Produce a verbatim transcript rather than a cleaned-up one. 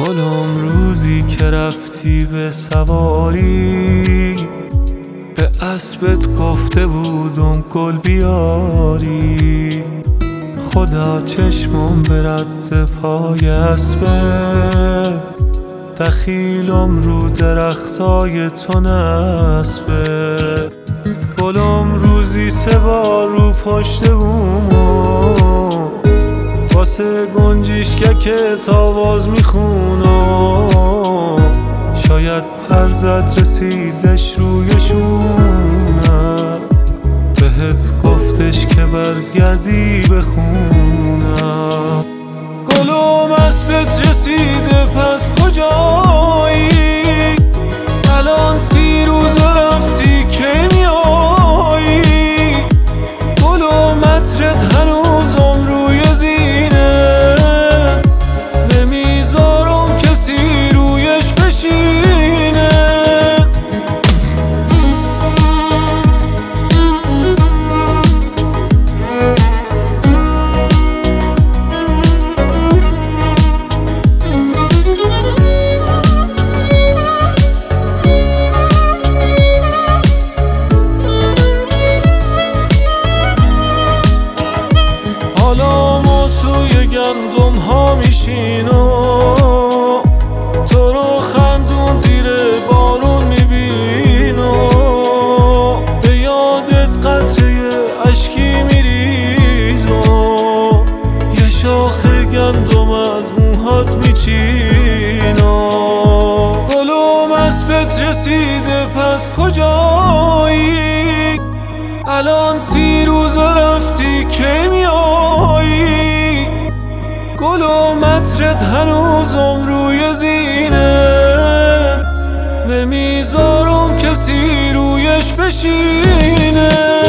گلم روزی که رفتی به سواری، به اسبت گفته بودم گل بیاری. خدا چشمم به رد پای اسبه، دخیلم رو درختای تو نسبه. گلم روزی سه بار رو پشت بومو، واسه گنجیشکه تاواز میخونم. شاید پر زد رسیدش روی شونم، بهت گفتش که برگردی بخونم. گلم اسبت رسیده پس کجایی؟ الان سی روز رفتی که میایی؟ گلم عطرت هنوزم روی زینه، نمیذارم کسی رویش بشینه. حالا ما توی گندم ها میشینم، تو رو خندون زیر بارون میبینم. به یادت قطره اشکی میریزم، یه شاخ گندم از موهات میچینم. گلم اسبت رسیده پس کجایی؟ الان سی روز رفتی که میایی؟ گلم عطرت هنوزم روی زینه، نمیذارم کسی رویش بشینه.